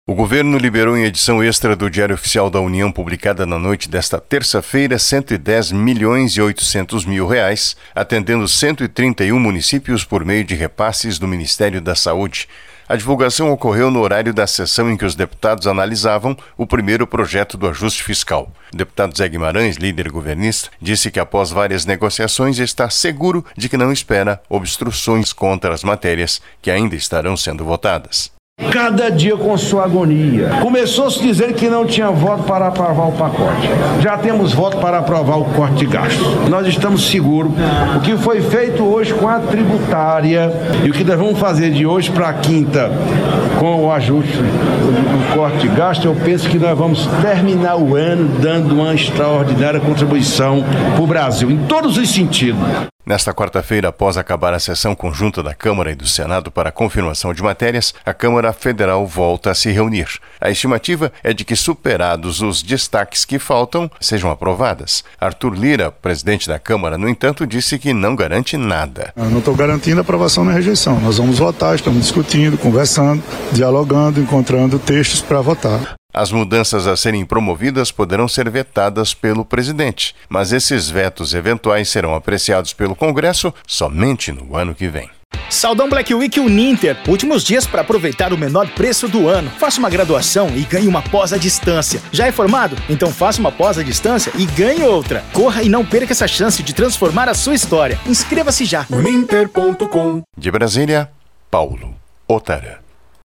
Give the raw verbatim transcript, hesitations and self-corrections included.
O governo liberou em edição extra do Diário Oficial da União, publicada na noite desta terça-feira, cento e dez milhões e oitocentos mil reais, atendendo cento e trinta e um municípios por meio de repasses do Ministério da Saúde. A divulgação ocorreu no horário da sessão em que os deputados analisavam o primeiro projeto do ajuste fiscal. O deputado Zé Guimarães, líder governista, disse que após várias negociações está seguro de que não espera obstruções contra as matérias que ainda estarão sendo votadas. Cada dia com sua agonia. Começou-se dizer que não tinha voto para aprovar o pacote. Já temos voto para aprovar o corte de gastos. Nós estamos seguros. O que foi feito hoje com a tributária e o que nós vamos fazer de hoje para a quinta com o ajuste do corte de gastos, eu penso que nós vamos terminar o ano dando uma extraordinária contribuição para o Brasil, em todos os sentidos. Nesta quarta-feira, após acabar a sessão conjunta da Câmara e do Senado para a confirmação de matérias, a Câmara Federal volta a se reunir. A estimativa é de que, superados os destaques que faltam, sejam aprovadas. Arthur Lira, presidente da Câmara, no entanto, disse que não garante nada. Eu não estou garantindo a aprovação nem rejeição. Nós vamos votar, estamos discutindo, conversando, dialogando, encontrando textos para votar. As mudanças a serem promovidas poderão ser vetadas pelo presidente, mas esses vetos eventuais serão apreciados pelo Congresso somente no ano que vem. Saldão Black Week Uninter. Últimos dias para aproveitar o menor preço do ano. Faça uma graduação e ganhe uma pós à distância. Já é formado? Então faça uma pós à distância e ganhe outra. Corra e não perca essa chance de transformar a sua história. Inscreva-se já. uninter ponto com. De Brasília, Paulo Otara.